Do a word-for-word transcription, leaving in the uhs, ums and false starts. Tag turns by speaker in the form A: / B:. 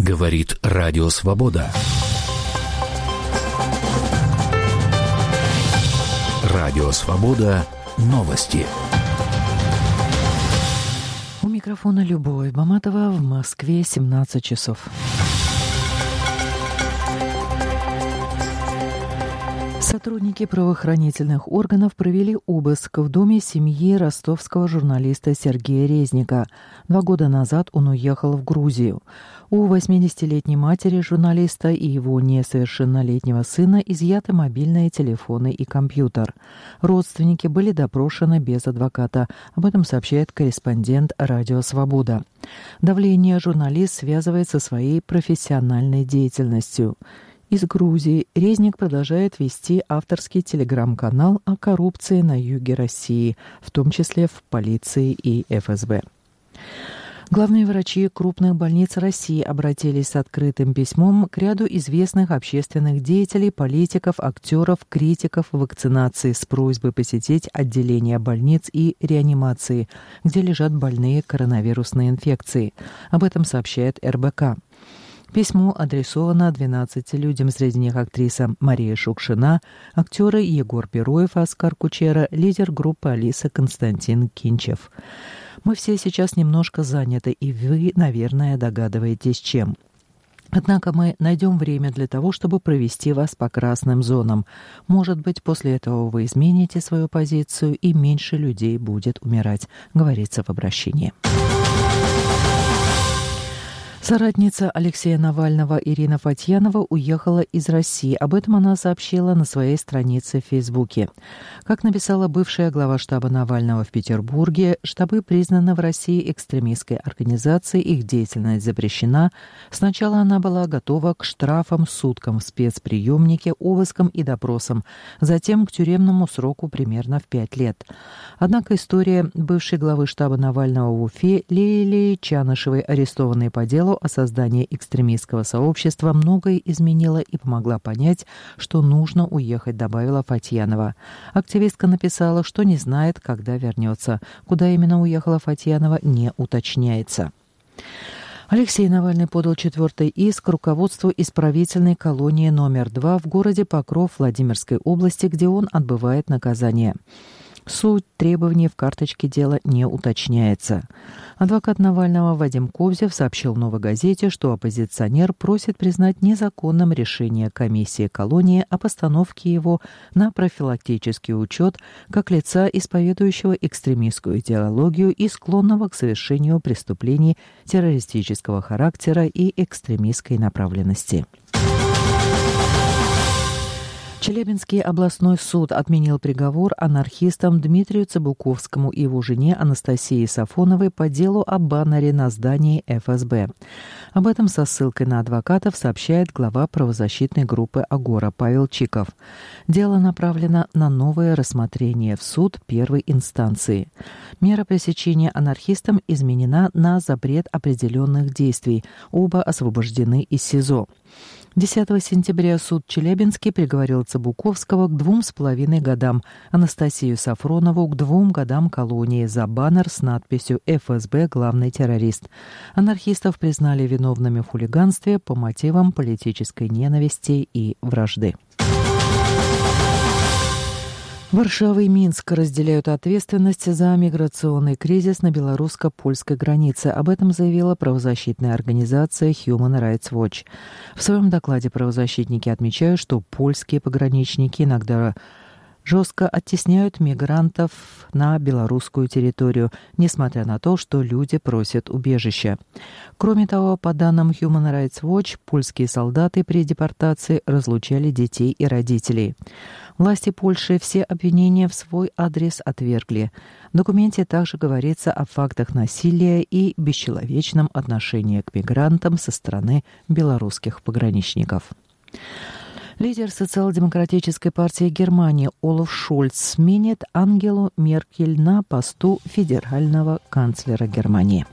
A: Говорит Радио Свобода. Радио Свобода. Новости.
B: У микрофона Любовь Баматова, в Москве семнадцать часов. Сотрудники правоохранительных органов провели обыск в доме семьи ростовского журналиста Сергея Резника. Два года назад он уехал в Грузию. У восьмидесятилетней матери журналиста и его несовершеннолетнего сына изъяты мобильные телефоны и компьютер. Родственники были допрошены без адвоката. Об этом сообщает корреспондент «Радио Свобода». Давление журналист связывает со своей профессиональной деятельностью. Из Грузии Резник продолжает вести авторский телеграм-канал о коррупции на юге России, в том числе в полиции и эф эс бэ. Главные врачи крупных больниц России обратились с открытым письмом к ряду известных общественных деятелей, политиков, актеров, критиков вакцинации с просьбой посетить отделения больниц и реанимации, где лежат больные коронавирусной инфекцией. Об этом сообщает эр бэ ка. Письмо адресовано двенадцати людям, среди них актриса Мария Шукшина, актеры Егор Бероев, Оскар Кучера, лидер группы Алиса Константин Кинчев. Мы все сейчас немножко заняты, и вы, наверное, догадываетесь, чем. Однако мы найдем время для того, чтобы провести вас по красным зонам. Может быть, после этого вы измените свою позицию, и меньше людей будет умирать, говорится в обращении. Соратница Алексея Навального Ирина Фатьянова уехала из России. Об этом она сообщила на своей странице в Фейсбуке. Как написала бывшая глава штаба Навального в Петербурге, штабы признаны в России экстремистской организацией, их деятельность запрещена. Сначала она была готова к штрафам, суткам в спецприемнике, обыскам и допросам, затем к тюремному сроку примерно в пять лет. Однако история бывшей главы штаба Навального в Уфе Лилии Чанышевой, арестованной по делу о создании экстремистского сообщества, многое изменила и помогла понять, что нужно уехать, добавила Фатьянова. Активистка написала, что не знает, когда вернется. Куда именно уехала Фатьянова, не уточняется. Алексей Навальный подал четвертый иск руководству исправительной колонии номер два в городе Покров Владимирской области, где он отбывает наказание. Суть требований в карточке дела не уточняется. Адвокат Навального Вадим Кобзев сообщил «Новой газете», что оппозиционер просит признать незаконным решение комиссии колонии о постановке его на профилактический учет как лица, исповедующего экстремистскую идеологию и склонного к совершению преступлений террористического характера и экстремистской направленности. Челябинский областной суд отменил приговор анархистам Дмитрию Цыбуковскому и его жене Анастасии Сафоновой по делу о баннере на здании эф эс бэ. Об этом со ссылкой на адвокатов сообщает глава правозащитной группы «Агора» Павел Чиков. Дело направлено на новое рассмотрение в суд первой инстанции. Мера пресечения анархистам изменена на запрет определенных действий. Оба освобождены из СИЗО. десятого сентября суд Челябинский приговорил Цыбуковского к двум с половиной годам, Анастасию Сафронову к двум годам колонии за баннер с надписью «эф эс бэ главный террорист». Анархистов признали виновными в хулиганстве по мотивам политической ненависти и вражды. Варшава и Минск разделяют ответственность за миграционный кризис на белорусско-польской границе. Об этом заявила правозащитная организация Human Rights Watch. В своем докладе правозащитники отмечают, что польские пограничники иногда жестко оттесняют мигрантов на белорусскую территорию, несмотря на то, что люди просят убежища. Кроме того, по данным Human Rights Watch, польские солдаты при депортации разлучали детей и родителей. Власти Польши все обвинения в свой адрес отвергли. В документе также говорится о фактах насилия и бесчеловечном отношении к мигрантам со стороны белорусских пограничников. Лидер социал-демократической партии Германии Олаф Шольц сменит Ангелу Меркель на посту федерального канцлера Германии.